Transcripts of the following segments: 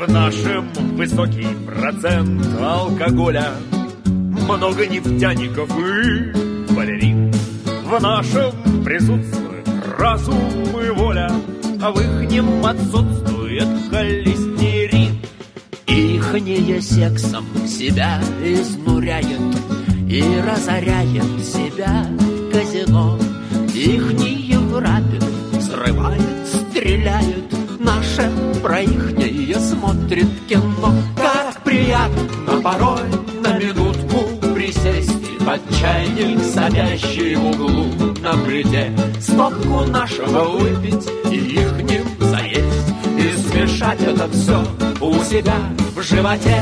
В нашем высокий процент алкоголя, много нефтяников и балерин. В нашем присутствует разум и воля, а в ихнем отсутствует холестерин. Ихнее сексом себя изнуряет и разоряет себя казино. Ихние грабят, взрывают, стреляют, наше про ихнее смотрит кино. Как приятно порой на минутку присесть и под чайник, садящий в углу на плите, стопку нашего выпить и ихним заесть, и смешать это все у себя в животе.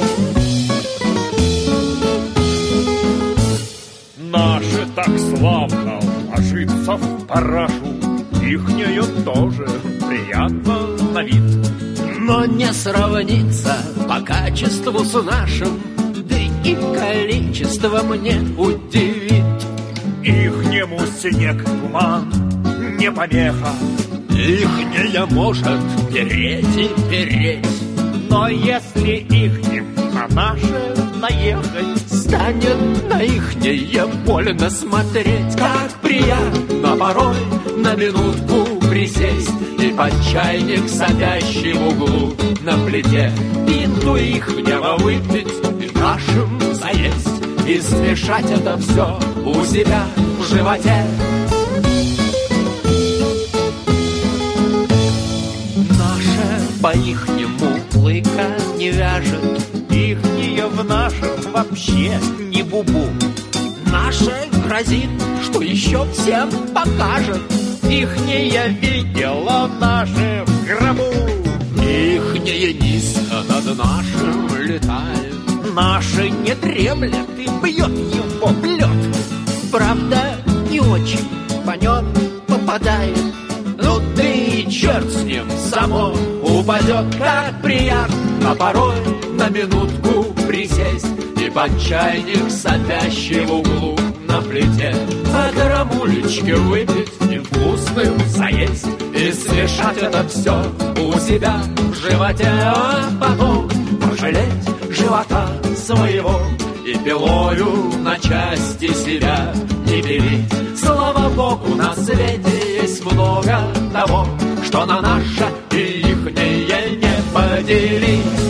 Наши так славно ложится в парашу, ихнее тоже приятно на вид. Но не сравнится по качеству с нашим, да и количеством не удивит. Ихнему снег, туман не помеха, ихнее может переть и переть. но если ихним на наше наехать, станет на ихнее больно смотреть. Как приятно порой на минутку присесть и под чайник, садящий в углу на плите, пинту ихнего выпить и нашим заесть, и смешать это все у себя в животе. Наше по-ихнему лыка не вяжет, ихнее в нашем вообще не бубу. наше грозит, что еще всем покажет. Ихнее видела наше в гробу, ихнее низко над нашим летает, наше не дремлет и бьет его в лед. правда, не очень по нем попадает. Ну ты и черт с ним, само упадет. Как приятно порой на минутку присесть и под чайник, сопящий в углу на плите, по грамулечке выпить и вкусным заесть, и смешать это все у себя в животе, а потом пожалеть живота своего и пилою на части себя не делить. Слава Богу, на свете есть много того, что на наше и ихнее не поделить.